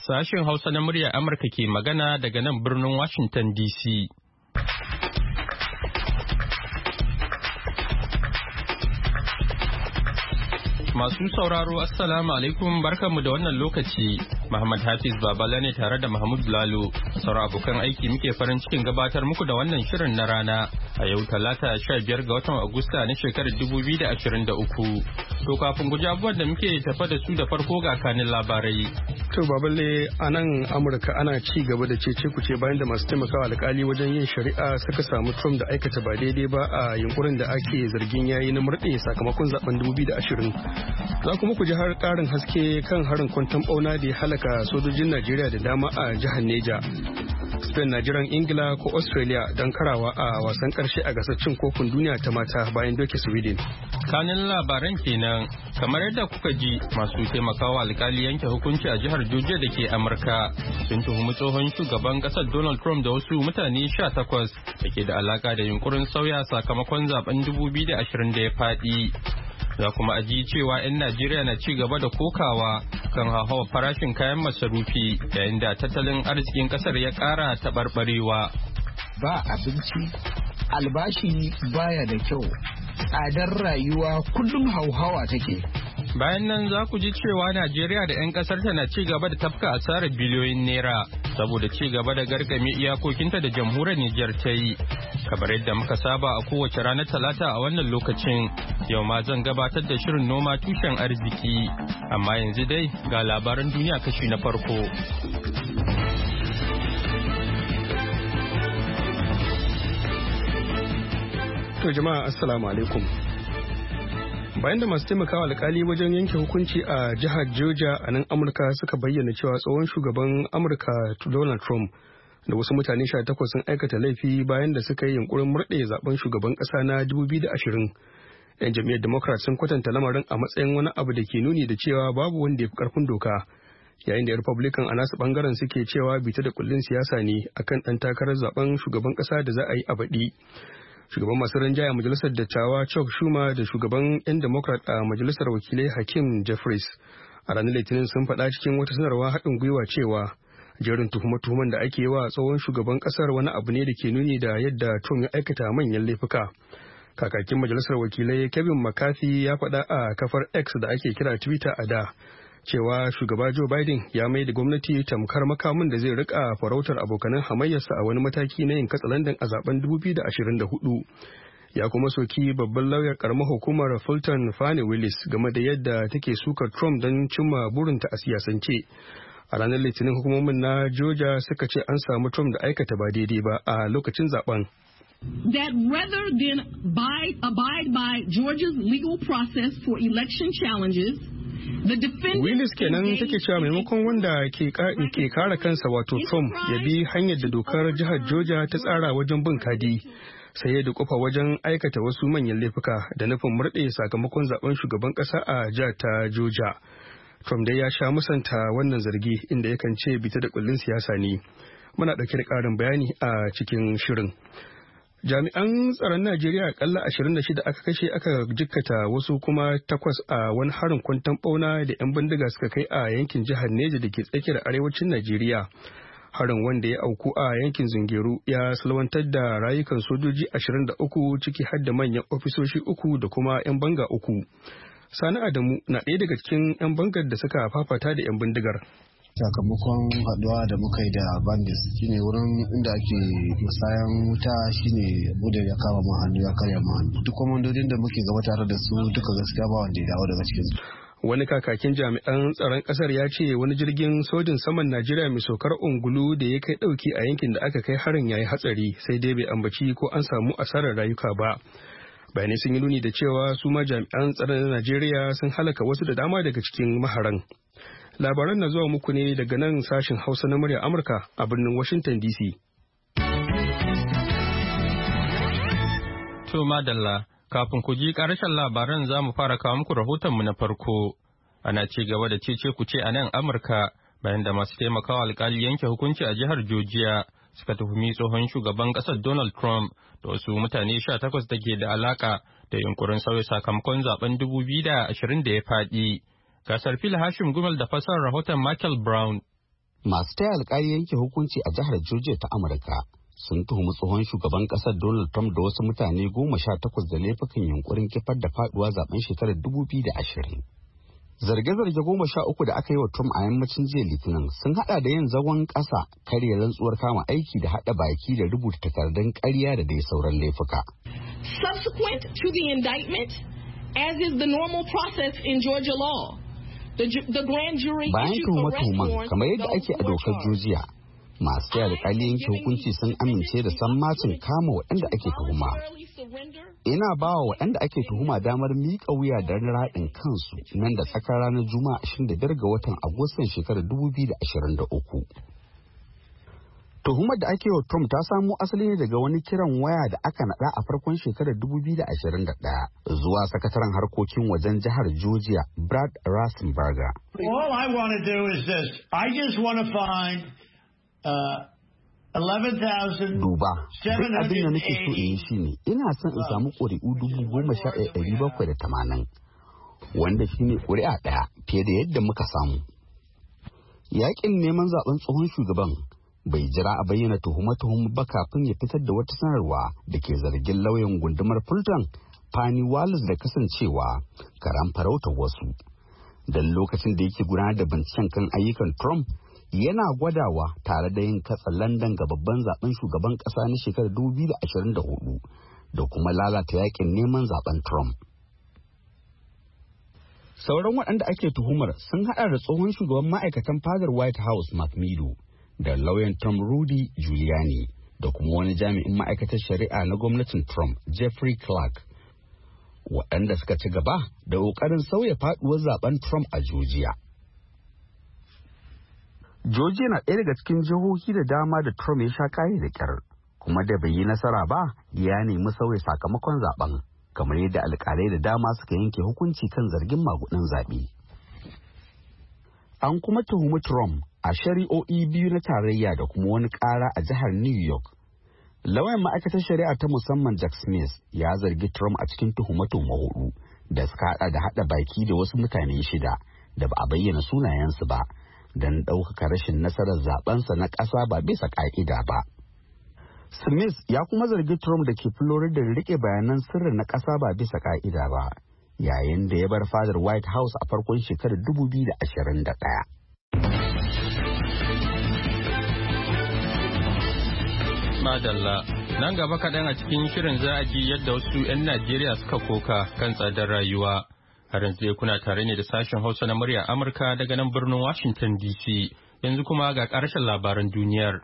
Sashen Hausa na muryar Amurka ke magana daga nan birnin Washington DC. Masu sauraro Assalamu alaikum barkanmu da wannan lokaci. Muhammad Hafiz Babala ne tare da Mahmud Lalo. Sauran abokan aiki muke farin cikin gabatar muku da wannan shirin na rana a yau Talata 15 ga watan Agusta na shekarar 2023. To kafin guji abubuwan da muke tafa da su da farko ga kanin labarai. To Baballe, a nan Amurka ana ci gaba da cece kuce bayan da masu taimakawa alkali wajen yin shari'a suka samu Trump da aikata ba daidai ba a yunkurin da ake zargin yayi na murɗe sakamakon zaben 2020. Za kuma ku ji har ƙarin haske kan harin kwanton ɓauna da ya halaka sojojin Najeriya da dama a jihar Neja. Spain na jiran Ingila ko Australia don karawa a wasan ƙarshe a gasar cin kofin duniya ta mata bayan doke Sweden. Kanin labaran kenan kamar yadda kuka ji masu taimakawa alkali yanke hukunci a jihar Georgia da ke Amurka sun tuhumi tsohon shugaban ƙasar Donald Trump da wasu mutane 18 da ke da alaka da yunkurin sauya sakamakon zaben 2020 da ya faɗi. Za kuma aji cewa 'yan Najeriya na ci gaba da kokawa kan hauhawar farashin kayan masarufi yayin da tattalin arzikin kasar ya ƙara taɓarɓarewa. Ba abinci, albashi baya da kyau, tsadar rayuwa kullum hauhawa take. Bayan nan za ku ji cewa Najeriya da 'yan ƙasarta na ci gaba da tafka asarar biliyoyin naira saboda ci gaba da gargame iyakokinta da jamhuriyar Nijar ta yi. Kamar yadda muka saba a kowace ranar Talata a wannan lokacin, yau ma zan gabatar da shirin noma tushen arziki. Amma yanzu dai ga labaran duniya kashi na farko. To jama'a assalamu alaikum. Bayan da masu taimakawa alkali wajen yanke hukunci a jihar Georgia a nan Amurka suka bayyana cewa tsohon shugaban Amurka Donald Trump da wasu mutane 18 sun aikata laifi bayan da suka yi yunkurin murɗe zaben shugaban ƙasa na 2020. 'Yan jam'iyyar Democrat sun kwatanta lamarin a matsayin wani abu da ke nuni da cewa babu wanda ya fi ƙarfin doka, yayin da Republican a nasu ɓangaren suke cewa bita da kullun siyasa ne akan ɗan takarar zaben shugaban ƙasa da za a yi a baɗi. Shugaban masu rinjaya majalisar dattawa Chuck Schumer da shugaban 'yan Democrat a majalisar wakilai Hakeem Jeffries a ranar Litinin sun faɗa cikin wata sanarwa haɗin gwiwa cewa jerin tuhume-tuhumen da ake yi wa tsohon shugaban ƙasar wani abu ne da ke nuni da yadda Trump ya aikata manyan laifuka. Kakakin majalisar wakilai Kevin McCarthy ya faɗa a kafar X da ake kira Twitter a da cewa shugaba Joe Biden ya mai da gwamnati tamkar makamin da zai rika farautar abokanan hamayyarsa a wani mataki na yin katsalandan a zaben 2024. Ya kuma soki babban lauyar karamar hukumar Fulton Fani Willis game da yadda take sukar Trump don cimma burinta a siyasance. A ranar Litinin hukumomin na Georgia suka ce an samu Trump da aikata ba daidai ba a lokacin zaben. That rather than abide by Georgia's legal process for election challenges, Willis kenan take cewa maimakon wanda ke kare kansa wato Trump ya bi hanyar da dokar jihar Georgia ta tsara wajen bin kadi, sai ya dukufa wajen aikata wasu manyan laifuka da nufin murɗe sakamakon zaben shugaban ƙasa a jihar ta Georgia. Trump dai ya sha musanta wannan zargi inda yakan ce bita da kullun siyasa ne. Muna ɗauke da ƙarin bayani a cikin shirin. Jami'an tsaron Najeriya akalla 26 aka kashe aka jikkata wasu kuma 8 a wani harin kwanton ɓauna da 'yan bindiga suka kai a yankin jihar Neja da ke tsakiyar arewacin Najeriya. Harin wanda ya auku a yankin Zungeru ya salwantar da rayukan sojoji 23 ciki har da manyan ofisoshi 3 da kuma 'yan banga 3. Sani Adamu na ɗaya daga cikin 'yan bangar da suka fafata da 'yan bindigar. Sakamakon haduwa da muka yi da bandits shine wurin inda ake musayan wuta shine bude ya kama mu hannu ya karya mu hannu. Duk komandodin da muke gaba tare da su duka gaskiya ba wanda ya dawo daga cikin su. Wani kakakin jami'an tsaron kasar ya ce wani jirgin sojin saman Najeriya mai saukar ungulu da ya kai dauki a yankin da aka kai harin yayi hatsari sai dai bai ambaci ko an samu asarar rayuka ba. Bayanai sun yi nuni da cewa su ma jami'an tsaron na Najeriya sun halaka wasu da dama daga cikin maharan. Labaran na zuwa muku ne daga nan sashen Hausa na murya Amurka a birnin Washington DC. To madalla, kafin ku ji ƙarshen labaran za mu fara kawo muku rahotonmu na farko. Ana ci gaba da cece ku ce a nan Amurka bayan da masu taimakawa alkali yanke hukunci a jihar Georgia suka tuhumi tsohon shugaban ƙasar Donald Trump da wasu mutane 18 da ke da alaka da yunkurin sauya sakamakon zaben 2020 da ya faɗi. Gasar Phil Hashim Gumal da fasar rahoton Michael Brown. Masu taya alkali yanke hukunci a jihar Georgia ta Amurka sun tuhumi tsohon shugaban kasar Donald Trump da wasu mutane 18 da laifukan yunkurin kifar da faduwa zaben shekarar 2020. Zarge-zarge 13 da aka yi wa Trump a yammacin jiya Litinin sun hada da yin zagon kasa, karya rantsuwar kama aiki da hada baki da rubuta takardun ƙarya da dai sauran laifuka. Subsequent to the indictment, as is the normal process in Georgia law, the grand jury bayan tuhume-tuhumen kamar yadda ake a dokar Georgia, masu taya alkali yanke hukunci sun amince da sammacin kama waɗanda ake tuhuma. Ina ba wa waɗanda ake tuhuma damar miƙa wuya da raɗin kansu nan da tsakar ranar Juma'a 25 ga watan Agustan shekarar 2023. Tuhumar da ake wa Trump ta samo asali ne daga wani kiran waya da aka naɗa a farkon shekarar 2021 zuwa sakataren harkokin wajen jihar Georgia, Brad Raffensperger. All I want to do is this. I just want to find 11,780. Duba, duk abin da nake so in yi shi ne, ina son in samu ƙuri'u 11,780, wanda shi ne ƙuri'a ɗaya fiye da yadda muka samu. Yaƙin neman zaɓen tsohon shugaban bai jira a bayyana tuhume-tuhume ba kafin ya fitar da wata sanarwa da ke zargin lauyan gundumar Fulton, Fani Wallis, da kasancewa karan farautar wasu. Don lokacin da yake gudanar da binciken kan ayyukan Trump, yana gwadawa tare da yin katsa London ga babban zaben shugaban kasa na shekarar 2024 da kuma lalata yakin neman zaben Trump. Sauran waɗanda ake tuhumar sun haɗa da tsohon shugaban ma'aikatan fadar White House Mark Meadows da lauyan Trump Rudy Giuliani da kuma wani jami'in ma'aikatar shari'a na gwamnatin Trump Jeffrey Clark, waɗanda suka ci gaba da ƙoƙarin sauya faɗuwar zaben Trump a Georgia. Georgia na ɗaya daga cikin jihohi da dama da Trump ya sha kayi da ƙyar, kuma da bai yi nasara ba ya nemi sauya sakamakon zaben, kamar yadda alƙalai da dama suka yanke hukunci kan zargin magudin zaɓe. An kuma tuhumi Trump a shari'o'i biyu na tarayya da kuma wani ƙara a jihar New York. Lauyan ma'aikatar shari'a ta musamman Jack Smith ya zargi Trump a cikin tuhume-tuhume 4 da suka haɗa baki da wasu mutane 6 da ba a bayyana sunayensu ba, don ɗaukaka rashin nasarar zabensa na ƙasa ba bisa ƙa'ida ba. Smith ya kuma zargi Trump da ke Florida da rike bayanan sirri na ƙasa ba bisa ƙa'ida ba, yayin da ya bar fadar White House a farkon shekarar 2021. Madalla, nan gaba kaɗan a cikin shirin za a ji yadda wasu 'yan Najeriya suka koka kan tsadar rayuwa. Har yanzu kuna tare ne da sashen Hausa na murya Amurka daga nan birnin Washington DC. Yanzu kuma ga ƙarshen labaran duniyar.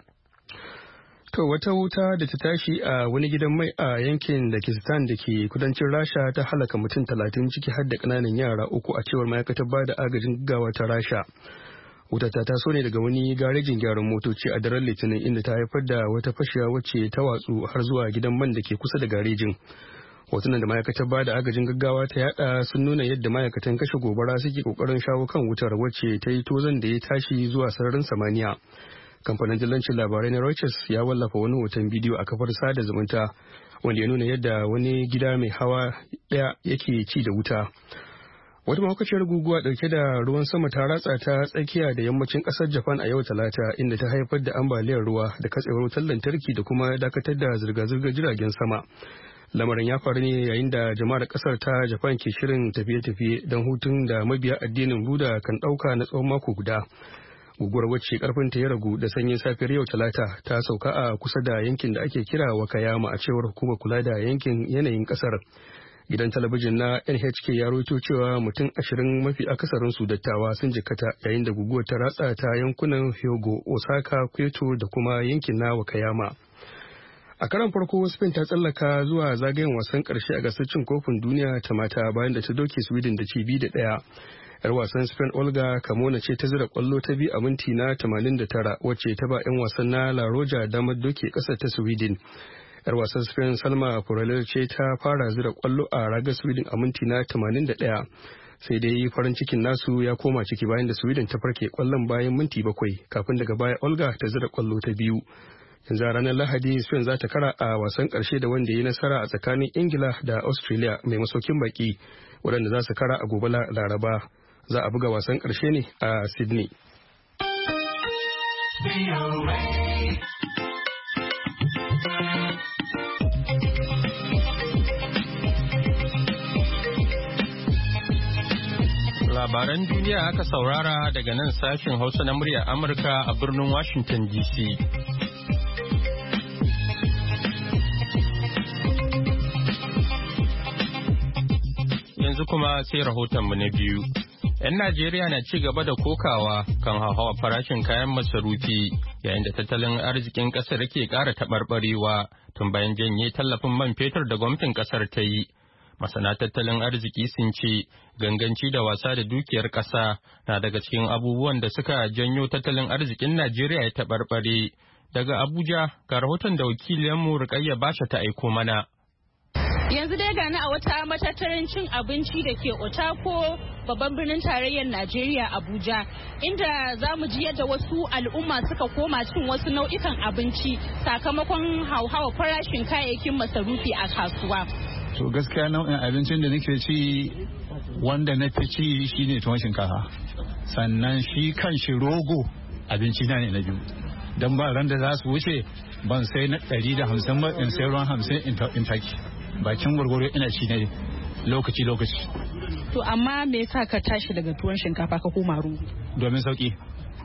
To wata wuta da ta tashi a wani gidan mai a yankin Dakistan da ke kudancin Rasha ta halaka mutum 30 ciki har da ƙananan yara 3 a cewar ma'aikatar bada agajin gaggawa ta Rasha. Wuta ta taso ne daga wani garejin gyaran motoci a daren Litinin inda ta haifar da wata fashewa wacce ta watsu har zuwa gidan man da ke kusa da garejin. Hotunan da ma'aikatar bada agajin gaggawa ta yada sun nuna yadda ma'aikatan kashe gobara suke kokarin shawo kan wutar wacce ta yi tozan da ya tashi zuwa sararin samaniya. Kamfanin dillancin labarai na Reuters ya wallafa wani hoton bidiyo a kafar sada zumunta wanda ya nuna yadda wani gida mai hawa ɗaya yake ci da wuta. Wata mahaukaciyar guguwa ɗauke da ruwan sama ta ratsa ta tsakiya da yammacin ƙasar Japan a yau Talata, inda ta haifar da ambaliyar ruwa da katsewar wutar lantarki da kuma dakatar da zirga-zirgar jiragen sama. Lamarin ya faru ne yayin da jama'ar ƙasar ta Japan ke shirin tafiye-tafiye don hutun da mabiya addinin Buda kan ɗauka na tsawon mako guda. Guguwar wacce karfinta ya ragu da sanyin safiyar yau Talata ta sauka a kusa da yankin da ake kira Wakayama a cewar hukumar kula da yankin yanayin ƙasar. Gidan talabijin na NHK ya rawaito cewa mutum 20 mafi akasarin su dattawa sun jikkata yayin da guguwar ta ratsa ta yankunan Hyogo, Osaka, Kyoto da kuma yankin na Wakayama. A karan farko Spain ta tsallaka zuwa zagayen wasan karshe a gasar cin kofin duniya ta mata bayan da ta doke Sweden da ci 2-1. Yar wasan Spain Olga Carmona ce ta zira kwallo ta biyu a minti na 89 wacce ta ba 'yan wasan na La Roja damar doke kasar ta Sweden. Yar wasan Spain Salma Purell ce ta fara zira kwallo a ragar Sweden a minti na 81, sai dai farin cikin nasu ya koma ciki bayan da Sweden ta farke kwallon bayan minti 7 kafin daga baya Olga ta zira kwallo ta biyu. Yanzu ranar Lahadi Spain za ta kara a wasan karshe da wanda ya yi nasara a tsakanin Ingila da Australia mai masaukin baki waɗanda za su kara a gobe Laraba. Za a buga wasan karshe ne a Sydney. Labaran duniya aka saurara daga nan sashen Hausa na murya Amurka a birnin Washington DC. Yanzu kuma sai rahotonmu na biyu. 'Yan Najeriya na ci gaba da kokawa kan hauhawar farashin kayan masarufi yayin da tattalin arzikin ƙasar yake ƙara taɓarɓarewa tun bayan janye tallafin man fetur da gwamnatin ƙasar ta yi. Masana tattalin arziki sun ce ganganci da wasa da dukiyar ƙasa na daga cikin abubuwan da suka janyo tattalin arzikin Najeriya ya taɓarɓare. Daga Abuja ga rahoton da wakiliyanmu Rukayya Basha ta aiko mana. Yanzu dai gani a wata matattarin cin abinci da ke Otako babban birnin tarayyar Najeriya Abuja, inda za mu ji yadda wasu al'umma suka koma cin wasu nau'ikan abinci sakamakon hauhawa farashin kayayyakin masarufi a kasuwa. To gaskiya nau'in abincin da nake ci wanda na fi ci shine tuwon shinkafa, sannan shi kan shi rogo abinci na ne na biyu, don ba ran da za su wuce ban sai na 150 ba in sai ruwan 50 in taki, bakin gwargwaro ina ci ne lokaci. To amma me yasa ka tashi daga tuwon shinkafa ka koma rogo? Domin sauki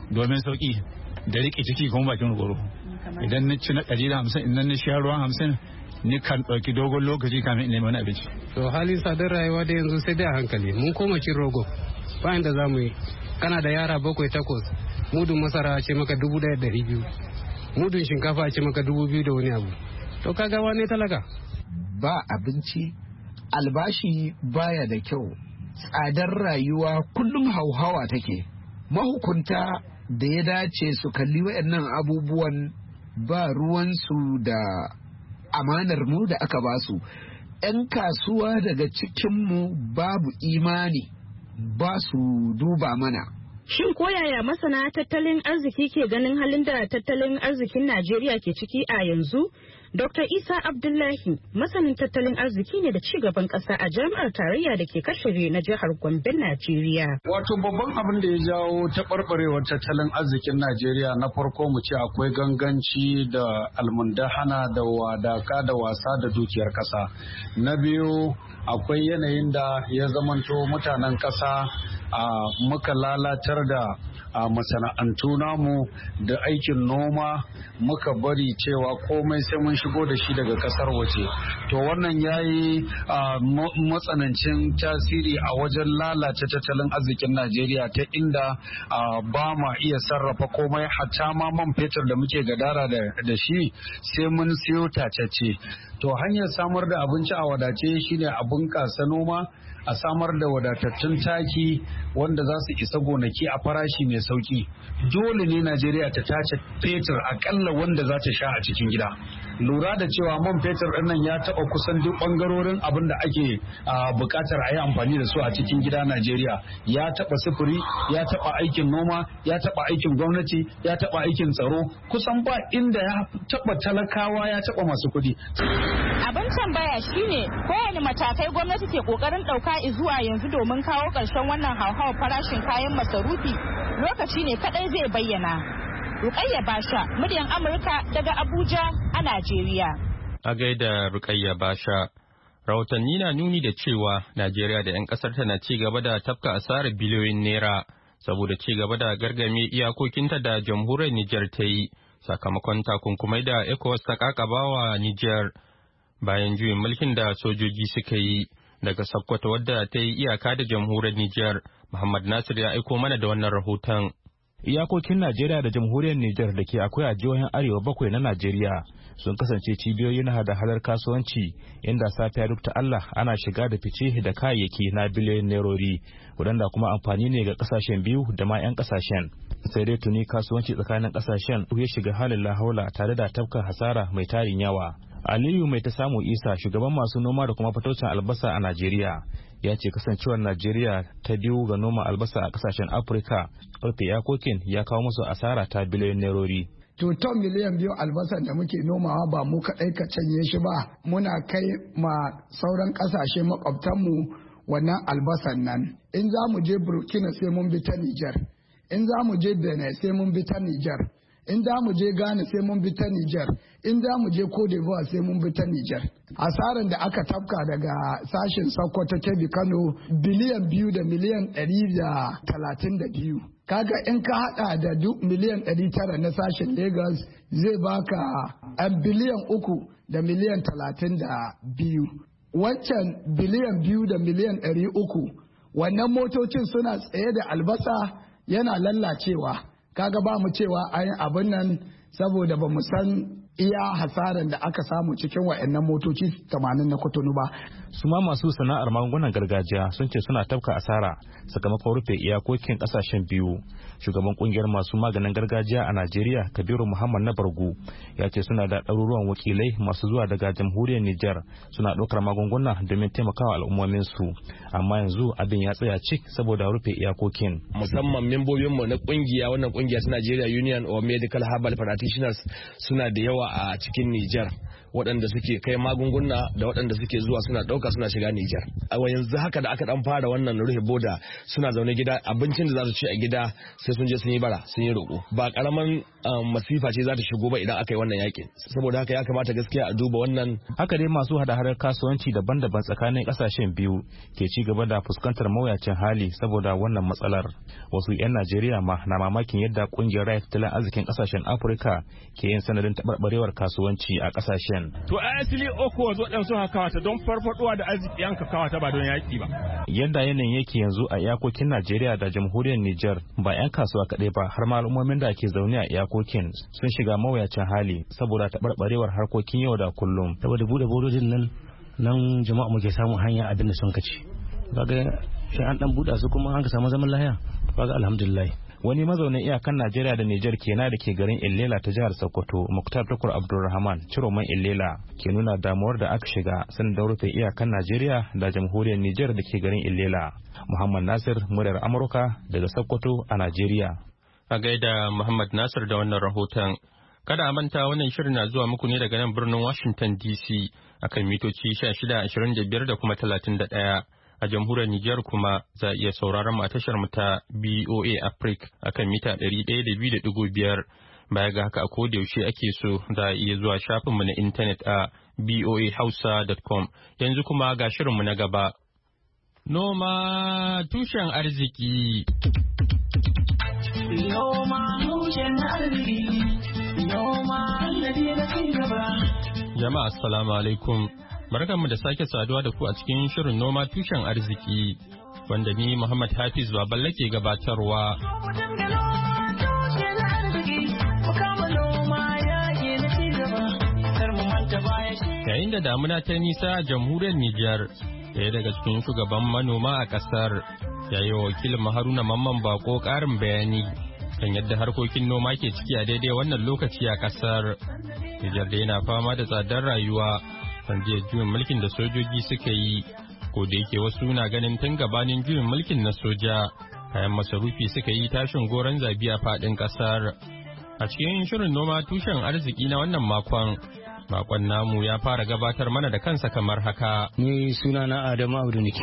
da riƙe ciki kuma bakin gwargwaro. Idan na ci na 150 idan na sha ruwan 50 ni kan ɗauki dogon lokaci kamin in nemi wani abinci. To halin sadar rayuwa da yanzu sai dai a hankali, mun koma cin rogo bayan da za mu yi. Kana da yara 7-8, mudun masara ce maka 1,200, mudun shinkafa ce maka 2,000 da wani abu. To kaga wane talaka? Ba abinci, albashi baya da kyau, tsadar rayuwa kullum hauhawa take. Mahukunta da ya dace su kalli waɗannan abubuwan ba ruwansu da amanar mu da aka basu. 'Yan kasuwa daga cikinmu babu imani, ba su duba mana. Shin koyaya masana tattalin arziki ke ganin halin da tattalin arzikin Najeriya ke ciki a yanzu? Dr. Isa Abdullahi masanin tattalin arziki ne da cigaban ƙasa a jami'ar tarayya da ke Kashiri na jihar Gombe, Najeriya. Wato babban abin da ya jawo taɓarɓarewar tattalin arzikin Najeriya na farko mu ce akwai ganganci da almundahana da wadaka da wasa da dukiyar ƙasa. Na biyu akwai yanayin da ya zamanto mutanen ƙasa muka lalatar da masana'antu namu da aikin noma, muka bari cewa komai sai mun shigo da shi daga kasar waje. To wannan ya yi matsanancin tasiri a wajen lalace tattalin arzikin Najeriya, ta inda ba ma iya sarrafa komai, hatta ma man fetur da muke gadara da shi sai mun siyo tacece. To hanyar samar da abinci a wadace shine a bunƙasa noma, a samar da wadatattun taki wanda za su isa gonaki a farashi mai sauki. Dole ne Najeriya ta tace fetur akalla wanda za ta sha a cikin gida. Lura da cewa man fetur ɗin nan ya taɓa kusan duk ɓangarorin abin da ake buƙatar a yi amfani da su a cikin gida Najeriya. Ya taɓa sufuri, ya taɓa aikin noma, ya taɓa aikin gwamnati, ya taɓa aikin tsaro. Kusan ba inda ya taɓa talakawa, ya taɓa masu kuɗi. Abin tambaya shine kowane matakai gwamnati ke kokarin ɗauka zuwa yanzu domin kawo ƙarshen wannan hauhawar farashin kayan masarufi, lokaci ne kadai zai bayyana. Rukayya Basha, muryar Amurka daga Abuja a Najeriya. A gaida Rukayya Basha, rahotanni na nuni da cewa Najeriya da 'yan ƙasar ta na ci gaba da tafka asarar biliyoyin naira saboda ci gaba da gargame iyakokinta da jamhuriyar Nijar ta yi sakamakon takunkumai da ECOWAS ta kakabawa Nijar bayan juyin mulkin da sojoji suka yi. Daga Sokoto wadda ta yi iyaka da jamhuriyar Nijar, Muhammad Nasir ya aiko mana da wannan rahoton. Iyakokin Najeriya da jamhuriyar Nijar da ke akwai a jihohin Arewa 7 na Najeriya sun kasance cibiyoyi na hada-hadar kasuwanci, inda safiya duk ta Allah ana shiga da fice da kayayyaki na biliyoyin nerori, waɗanda kuma amfani ne ga kasashen biyu da ma 'yan kasashen. Sai dai tuni kasuwanci tsakanin kasashen ya shiga halin lahaula tare da tafka hasara mai tarin yawa. Aliyu mai ta samu Isa, shugaban masu noma da kuma fatocin albasa a Najeriya, ya ce kasancewar Najeriya ta biyu ga noma albasa a kasashen Afirka, rufe iyakokin ya kawo musu asara ta biliyoyin nerori. To ton miliyan 2 albasan da muke nomawa ba mu kaɗai ka canye shi ba, muna kai ma sauran ƙasashe makwabtanmu wannan albasan nan. In za mu je Burkina sai mun bi ta Nijar, in za mu je Benin sai mun bi ta Nijar, in da mu je Ghana sai mun bi ta Niger, in da mu je Cote d'Ivoire sai mun bi ta Niger. Asaran da aka tafka daga sashen Sokoto Kebbi Kano biliyan 2 da miliyan 132. Kaga in ka hada da miliyan 900 na sashen Lagos zai baka biliyan 3 da miliyan 32. Wancan biliyan 2 da miliyan 300 wannan motocin suna tsaye da albasa yana lallacewa. Kaga ba mu cewa ayin abin nan saboda ba mu san iya hasaran da aka samu cikin wa'annan motoci 80 na Kotonu ba. Su ma masu sana'ar magungunan gargajiya sun ce suna tafka asara sakamakon rufe iyakokin kasashen biyu. Shugaban kungiyar masu maganin gargajiya a Najeriya, Kabiru Muhammad na Bargu, ya ce suna da ɗaruruwan wakilai masu zuwa daga jamhuriyar Nijar suna ɗaukar magunguna domin taimakawa al'ummomin su. Amma yanzu abin ya tsaya cik saboda rufe iyakokin. Musamman membobinmu na kungiya, wannan kungiya ta Nigeria Union of Medical Herbal Practitioners suna da yawa a cikin Nijar, waɗanda suke kai magunguna da waɗanda suke zuwa suna ɗauka suna shiga Nijar. A yanzu haka da aka ɗan fara wannan rufe boda suna zaune gida, abincin da za su ci a gida sai sun je sun yi bara sun yi roƙo. Ba ƙaramin masifa ce za ta shigo ba idan aka yi wannan yakin. Saboda haka ya kamata gaskiya a duba wannan. Haka dai masu hada-hadar kasuwanci daban-daban tsakanin ƙasashen biyu ke ci gaba da fuskantar mawuyacin hali saboda wannan matsalar. Wasu 'yan Najeriya ma na mamakin yadda ƙungiyar raya tattalin arzikin ƙasashen Afirka ke yin sanadin taɓarɓarewar kasuwanci a ƙasashen. To a asali ECOWAS waɗansu kawata don farfaɗuwa da arziki yanka kawata ba don yaƙi ba. Yadda yanayin yake yanzu a iyakokin Najeriya da jamhuriyar Nijar ba 'yan kasuwa kaɗai ba har ma al'ummomin da ke zaune a iyakokin sun shiga mawuyacin hali saboda taɓarɓarewar harkokin yau da kullum. Saboda buɗe bodojin nan jama'a muke samun hanya abin da sun kaci. Kaga sai an ɗan buɗa su kuma an ka samu zaman lahiya. Kaga alhamdulillah. Wani mazaunin iyakan Najeriya da Nijar kenan da ke garin Illela ta jihar Sokoto, Muktar Tukur Abdulrahman, Ciroman Illela, ke nuna damuwar da aka shiga sanin da rufe iyakan Najeriya da jamhuriyar Nijar da ke garin Illela. Muhammad Nasir, muryar Amurka daga Sokoto a Najeriya. A gaida Muhammad Nasir da wannan rahoton. Kada a manta wannan shirin na zuwa muku ne daga nan birnin Washington DC akan mitoci 1625 da kuma 31. A jamhuriyar Nijar kuma za a iya sauraron mu a tashar mu ta BOA Africa akan mita 102.5. Baya ga haka a koda yaushe ake so za a iya zuwa shafin mu na intanet a boahausa.com. Yanzu kuma ga shirin mu na gaba. Noma tushen arziki. Noma tushen arziki. Noma sannadi na cigaba. Jama'a assalamu alaikum. Barkanmu da sake saduwa da ku a cikin shirin noma tushen arziki wanda ni Muhammad Hafiz Baballe ke gabatarwa. Yayin da damuna ta nisa a jamhuriyar Nijar, ɗaya daga cikin shugaban manoma a ƙasar, ya yi wa wakilin Haruna Mamman Bako ƙarin bayani kan yadda harkokin noma ke ciki a daidai wannan lokaci a ƙasar. Nijar da yana fama da tsadar rayuwa. Sanjiyar juyin mulkin da sojoji suka yi, ko da yake wasu na ganin tun gabanin juyin mulkin na soja kayan masarufi suka yi tashin goron zabi a faɗin ƙasar. A cikin shirin noma tushen arziki na wannan makon namu ya fara gabatar mana da kansa kamar haka. Ni suna na Adamu Abdu nake,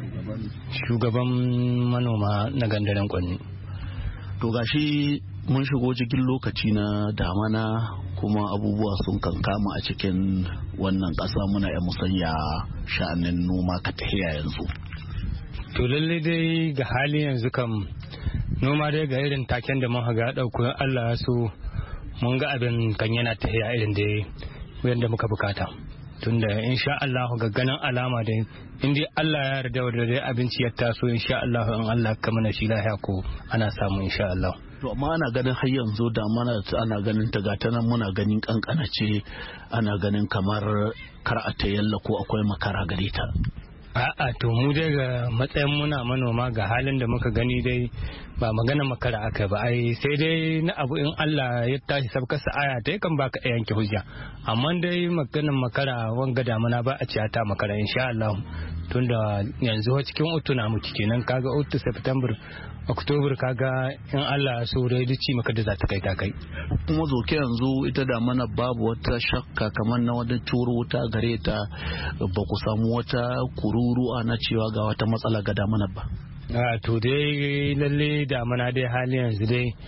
shugaban manoma na gandaren Kwanni. To gashi mun shigo cikin lokaci na damana kuma abubuwa sun kankama a cikin wannan ƙasa, muna ya musanya sha'anin noma ka tahiya yanzu. To lalle dai ga hali yanzu kam noma dai ga irin taken da muka ga ɗauko Allah ya so mun ga abin kan yana tahiya irin dai yadda muka bukata. Tunda insha Allah ga ganin alama dai in dai Allah ya yarda da dai abinci ya taso insha Allah in Allah ka mana shi lahiya ko ana samu insha Allah. To amma ana ganin har yanzu da mana ana ganin ta gata nan muna ganin kankana ce, ana ganin kamar kar a ta yalla ko akwai makara gare ta. A'a to mu dai ga matsayin muna manoma ga halin da muka gani dai ba magana makara aka ba, ai sai dai na abu in Allah ya tashi sabka aya ta kan baka yanke hujja, amma dai maganar makara wanga damana ba a ce ta makara insha Allah, tunda yanzu cikin utuna muke kenan, kaga utu September Oktobar, kaga in Allah so dai duci maka da za ta kai ta kai. Kuma zoke yanzu ita da mana babu wata shakka kamar na wani turo wuta gare ta, ba ku samu wata kururuwa na cewa ga wata matsala ga damana ba. To dai lalle damana dai hali yanzu dai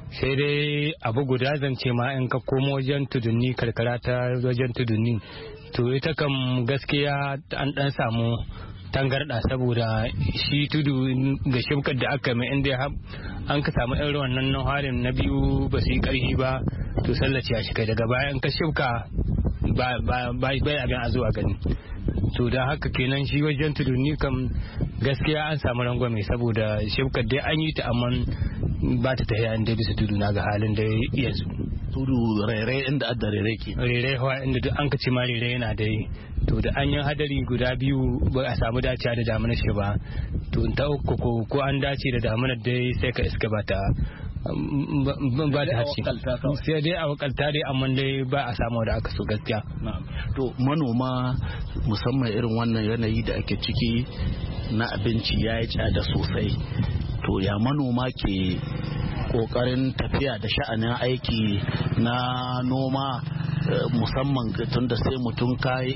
sai dai abu guda zance ma in ka komo wajen tudunni karkara ta wajen tudunni to ita kam gaskiya an dan samu tangarda saboda shi tudu ga shimkar da aka mai inda an ka samu irin wannan harin na biyu ba su yi karfi ba to sallaci ya shiga daga bayan ka shimka bai abin a zuwa gani to da haka kenan shi wajen tudunni kam gaskiya an samu rangwame saboda shimkar dai an yi ta amma ba ta tafiya inda bisa tudu na ga halin da yanzu tudu rere inda adda rere ke rere hawa inda duk an ka ci ma rere yana dai to da an yi hadari guda biyu ba a samu dacewa da damunar shi ba to ta uku ko an dace da damunar dai sai ka iska ba ta haci sai dai a wakalta dai amma dai ba a samu da aka so gaskiya. To manoma musamman irin wannan yanayi da ake ciki na abinci ya yi tsada sosai to ya manoma ke kokarin tafiya da sha'anin aiki na noma musamman tun da sai mutum kai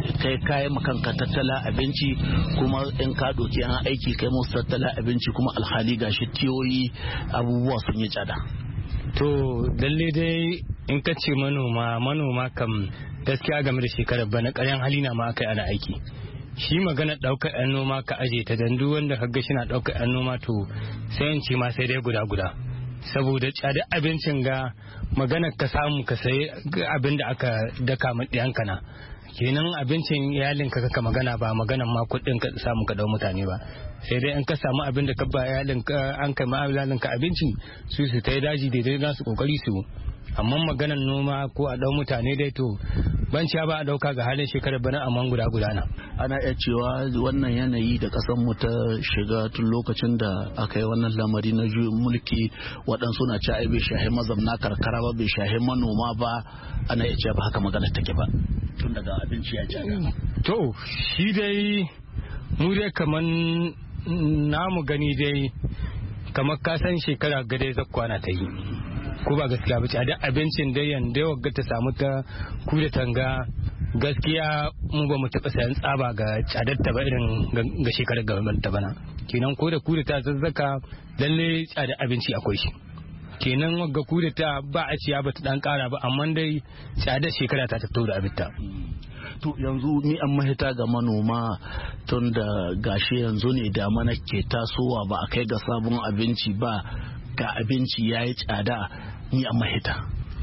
makanka tattala abinci kuma in ka doki an aiki kai musu tattala abinci kuma alhali gashi tiyoyi abubuwa sun yi tsada. To lalle dai in ka ce manoma kam gaskiya game da shekarar bana ƙaryan hali na ma aka yi ana aiki. Shi magana ɗaukar 'yan noma ka aje ta dan duk wanda kaga shi na ɗaukar 'yan noma to sai in ce ma sai dai guda saboda tsada abincin ga magana ka samu ka sayi abin da aka daka ma ɗiyanka na kenan abincin iyalin ka kaka magana ba maganan ma kuɗin ka samu ka dau mutane ba sai dai in ka samu abin da ka ba iyalin ka an kai ma iyalin ka abinci su ta yi daji daidai na su kokari su amma maganan noma ko a dau mutane dai to ban ciya ba a dauka ga halin shekarar bana amma guda na ana iya cewa wannan yanayi da kasan mu ta shiga tun lokacin da aka yi wannan lamari na juyin mulki waɗansu na ci ai bai shahi mazamna karkara ba bai shahi manoma ba ana iya cewa ba haka magana take ba tun daga abinci ya jaga to shi dai mu dai kaman namu gani dai kamar ka san shekara gade zakwana ta yi ko ba gaskiya ba ce a da abincin dai yanda yawa ta samu ta kuda tanga gaskiya mu ba mu taɓa sayan tsaba ga tsadarta ba irin ga shekarar gaban ta bana kenan ko da kuda ta zazzaka lalle tsadar abinci akwai shi kenan wagga kuda ta ba a ciya ba ta dan kara ba amma dai tsadar shekara ta tattau da abinta. To yanzu ni an mahita ga manoma tun da gashi yanzu ne da mana ke tasowa ba a kai ga sabon abinci ba ga abinci ya yi tsada ni an mahita.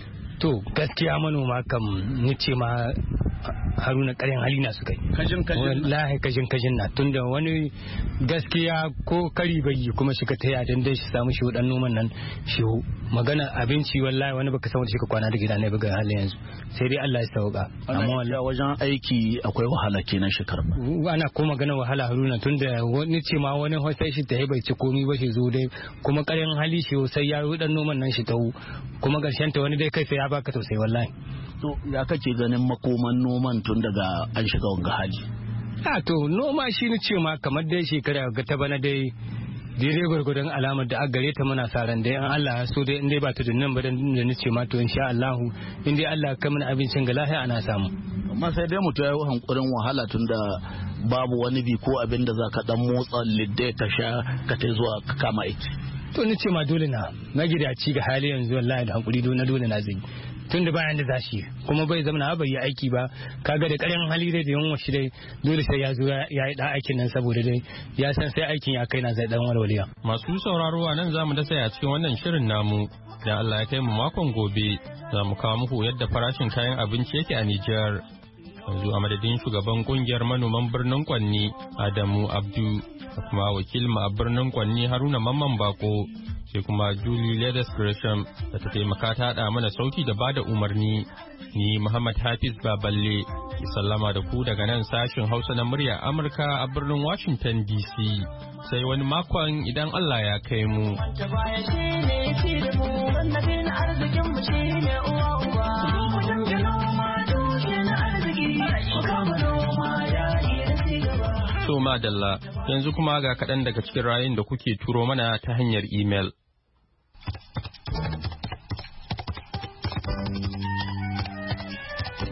To gaskiya manoma kam ni ce ma Haruna ƙarin hali na suka yi wallahi kajin na tunda wani gaskiya ko kari bai yi kuma shi ka taya dan dai shi samu shi wadan noman nan shi magana abinci wallahi wani baka san wanda shi ka kwana da gida ne buga halin yanzu sai dai Allah ya sauka amma wallahi wajen aiki akwai wahala kenan shekar ba ana ko magana wahala Haruna tunda wani ce ma wani sai shi ta bai ci komai ba shi zo dai kuma ƙarin hali shi sai ya wadan noman nan shi tawo kuma garshen ta wani dai kai sai ya baka tausayi wallahi. To ya kake ganin makoman noman tun daga an shiga wanga hali? To noma shi ni ce ma kamar dai shekara ga ta bana dai daidai gwargwadon alamar da aka gare ta muna sa ran dai an Allah ya so dai in dai ba ta dunnan ba da ni ce ma to insha Allah in dai Allah ka mana abincin ga lafiya ana samu. Amma sai dai mutum ya yi hankurin wahala tun da babu wani bi ko abin da za ka dan motsa lidde ka sha ka tai zuwa ka kama aiki. To ni ce ma dole na magidaci ga hali yanzu wallahi da hankuri dole na zai tun da bayan da za shi kuma bai zama bai yi aiki ba kaga da ƙarin hali dai da yawan shi dai dole sai ya zo ya yi ɗan aikin nan saboda dai ya san sai aikin ya kai na zai ɗan walwaliya. Masu sauraro a nan za mu dasa a cikin wannan shirin namu da Allah ya kai mu makon gobe za mu kawo muku yadda farashin kayan abinci yake a Nijar. Yanzu a madadin shugaban kungiyar manoman birnin Kwanni Adamu Abdu da kuma wakilin a birnin Kwanni Haruna Mamman Bako sai kuma Julie Leathers Gresham da ta taimaka ta haɗa mana sauti da bada umarni. Ni Muhammad Hafiz Baballe ki sallama da ku daga nan sashin Hausa na murya Amurka a birnin Washington DC. Sai wani makon idan Allah ya kai mu. So madalla yanzu kuma ga kaɗan daga cikin rayun da kuke turo mana ta hanyar imel.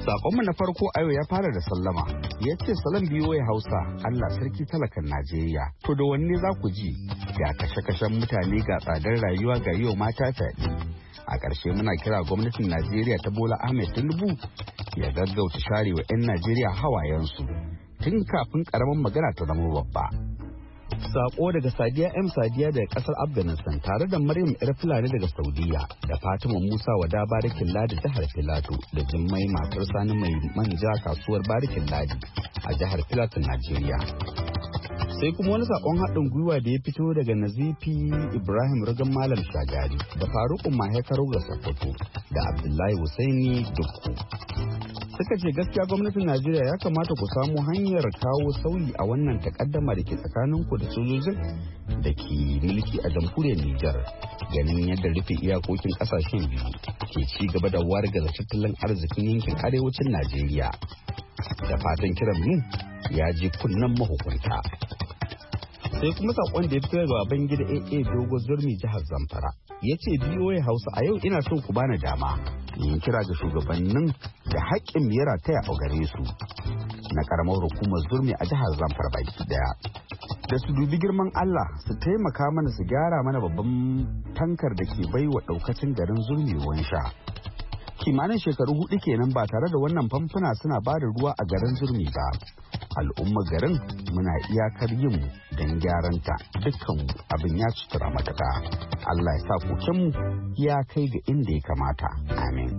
Sakonmu na farko a yau ya fara da sallama. Ya ce salam biyoyi Hausa, Allah sarki talakan Najeriya. To da wanne za ku ji ga kashe-kashen mutane ga tsadar rayuwa ga yau mata fyaɗe. A ƙarshe muna kira gwamnatin Najeriya ta Bola Ahmed Tinubu ya gaggauta share wa 'yan Najeriya hawayensu tun kafin ƙaramin magana ta zama babba. Sako daga Sadiya M Sadiya daga kasar Afghanistan tare da Maryam Yar Fulani daga Saudiya da Fatima Musa Wada Barikin Ladi jihar Filato da Jummai matar Sani mai manja kasuwar Barikin Ladi a jihar Filato Najeriya. Sai kuma wani sakon haɗin gwiwa da ya fito daga Nazifi Ibrahim Ragan Malam Shagari da Faruku Mahekaro ga Sokoto da Abdullahi Husaini Dukku. Suka ce gaskiya gwamnatin Najeriya ya kamata ku samu hanyar kawo sauyi a wannan takaddama da ke tsakaninku da sojojin da ke mulki a jamhuriyar Nijar. Ganin yadda rufe iyakokin kasashen biyu ke ci gaba da wargaza tattalin arzikin yankin arewacin Najeriya. Da fatan kiran mu ya ji kunnen mahukunta. Sai kuma sakon da ya fito daga Babangida AA Dogo Zurmi jihar Zamfara. Ya ce BOA Hausa a yau ina so ku bani dama yin kira ga shugabannin da haƙƙin miyara taya a gare su na karamar hukumar Zurmi a jihar Zamfara baki daya. Da su dubi girman Allah su taimaka mana su gyara mana babban tankar da ke baiwa ɗaukacin garin Zurmi ruwan sha. Kimanin shekaru 4 kenan ba tare da wannan famfuna suna ba da ruwa a garin Zurmi ba. Al'ummar garin muna iyakar yin don gyaranta dukkan abin ya sutura matuka. Allah ya sa kokenmu ya kai ga inda ya kamata. Amin.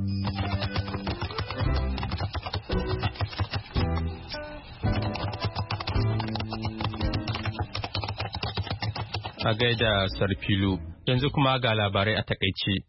A gaida Sarfilu, yanzu kuma ga labarai a takaice.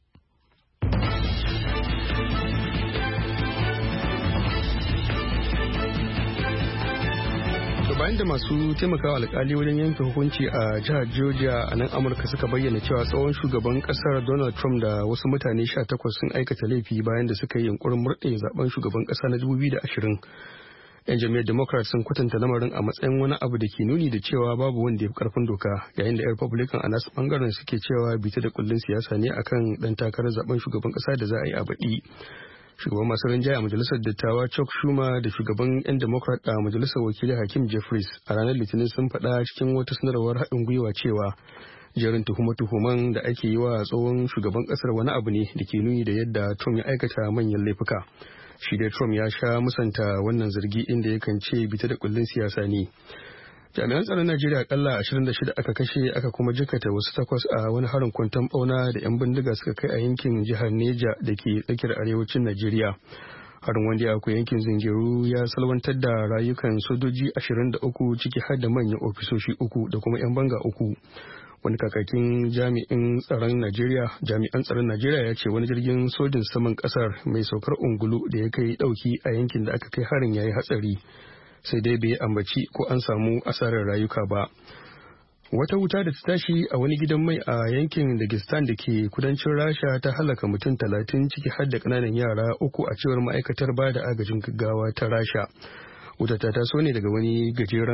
Bayan da masu taimakawa alkali wajen yanke hukunci a jihar Georgia a nan Amurka suka bayyana cewa tsohon shugaban kasar Donald Trump da wasu mutane 18 sun aikata laifi bayan da suka yi yunkurin murɗe zaben shugaban kasa na 2020. 'Yan jam'iyyar Democrat sun kwatanta lamarin a matsayin wani abu da ke nuni da cewa babu wanda ya fi karfin doka, yayin da 'yan Republican a nasu bangaren suke cewa bita da kullun siyasa ne akan dan takarar zaben shugaban kasa da za a yi a baɗi. Shugaban masu rinjaye a majalisar dattawa Chuck Schumer da shugaban 'yan Democrat a majalisar wakilai Hakeem Jeffries a ranar Litinin sun faɗa cikin wata sanarwar haɗin gwiwa cewa jerin tuhume-tuhumen da ake yi wa tsohon shugaban ƙasar wani abu ne da ke nuni da yadda Trump ya aikata manyan laifuka. Shi dai Trump ya sha musanta wannan zargi inda yakan ce bita da kullun siyasa ne. Jami'an tsaron Najeriya akalla 26 aka kashe aka kuma jikata wasu 8 a wani harin kwanton bauna da 'yan bindiga suka kai a yankin jihar Neja da ke tsakiyar arewacin Najeriya. Harin wanda ya akwai yankin Zingeru ya salwantar da rayukan sojoji 23 ciki har da manyan ofisoshi 3 da kuma 'yan banga 3. Wani kakakin jami'an tsaron Najeriya ya ce wani jirgin sojin saman kasar mai saukar ungulu da ya kai dauki a yankin da aka kai harin yayi hatsari. Sai dai bai ambaci ko an samu asarar rayuka ba. Wata wuta da ta tashi a wani gidan mai a yankin Dagestan da ke kudancin Rasha ta halaka mutum 30 ciki har da ƙananan yara 3 a cewar ma'aikatar ba da agajin gaggawa ta Rasha. Wuta ta taso ne daga wani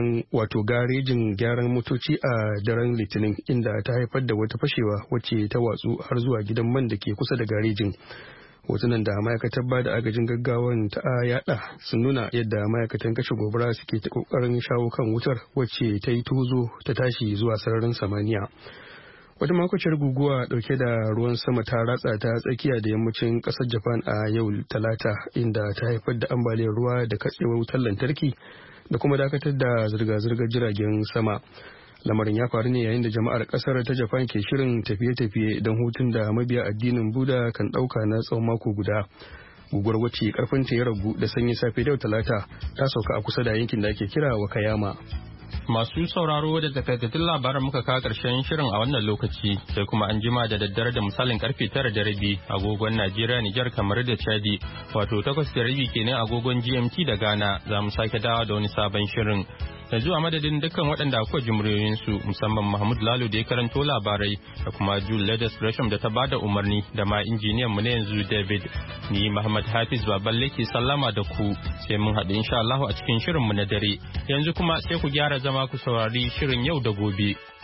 garejin gyaran motoci a daren Litinin inda ta haifar da wata fashewa wacce ta watsu har zuwa gidan man da ke kusa da garejin. Hotunan da ma'aikatar ba da agajin gaggawan ta yada sun nuna yadda ma'aikatan kashe gobara suke ta kokarin shawo kan wutar wacce ta yi tozo ta tashi zuwa sararin samaniya. Wata makwacin guguwa dauke da ruwan sama ta ratsa ta tsakiya da yammacin kasar Japan a yau Talata inda ta haifar da ambaliyar ruwa da katsewar wutar lantarki da kuma dakatar da zirga-zirgar jiragen sama. Lamarin ya faru ne yayin da jama'ar kasar ta Japan ke shirin tafiye-tafiye don hutun da mabiya addinin Buda kan dauka na tsawon mako guda. Guguwar wacce karfinta ya ragu da sanyi safe da Talata ta sauka a kusa da yankin da ake kira Wakayama. Masu sauraro da takaitattun labaran muka kawo ƙarshen shirin a wannan lokaci sai kuma an jima da daddare da misalin karfe 9:30 agogon Najeriya, Nijar, kamar da Chadi wato 8:30 kenan agogon GMT da Ghana za mu sake dawo da wani sabon shirin. Yanzu a madadin dukkan waɗanda akwai jimriyoyinsu musamman Mahmud Lalo da ya karanto labarai da kuma Jule Ledes Gresham da ta bada umarni da ma injiniyan mu na yanzu David. Ni Muhammad Hafiz Baballe ke sallama da ku sai mun haɗu insha Allah a cikin shirin mu na dare. Yanzu kuma sai ku gyara zama ku saurari shirin yau da gobe.